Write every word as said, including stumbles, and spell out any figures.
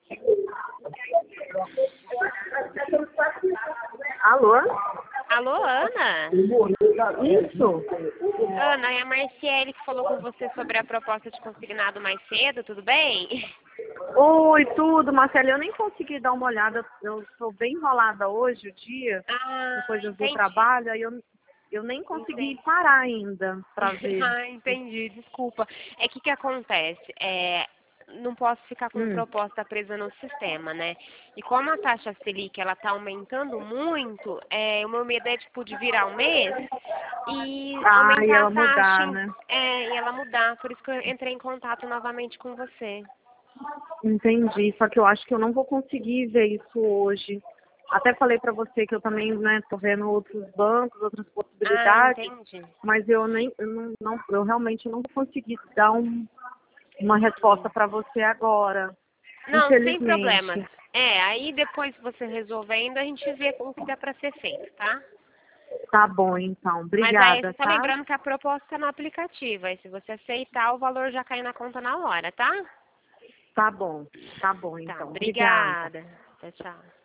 Alô? Alô, Ana? Isso. Ana, é a Marciele que falou com você sobre a proposta de consignado mais cedo, tudo bem? Oi, tudo, Marcela. Eu nem consegui dar uma olhada. Eu estou bem enrolada hoje, o dia, Ah, com coisas do entendi. trabalho. Aí eu, eu nem consegui Entendi. parar ainda para ver. Ah, entendi, desculpa. É que que acontece? É, não posso ficar com Hum. proposta presa no sistema, né? E como a taxa Selic ela tá aumentando muito, é, o meu medo é tipo de virar um mês e Ah, e aumentar a ela taxa, mudar, em- né? é, e ela mudar. Por isso que eu entrei em contato novamente com você. Entendi. Só que eu acho que eu não vou conseguir ver isso hoje. Até falei para você que eu também, né, tô vendo outros bancos, outras Ah, possibilidades, entendi. mas eu nem, eu não, não- eu realmente não vou conseguir dar um, uma resposta para você agora, Não, sem problemas. infelizmente. É, aí depois que você resolvendo, a gente vê o que dá pra ser feito, tá? Tá bom, então. Mas aí Obrigada, só tá? lembrando que a proposta tá no aplicativo. Aí se você aceitar, o valor já cai na conta na hora, tá? Tá bom. Tá bom, Tá, então. Obrigada. obrigada. Tchau, tchau.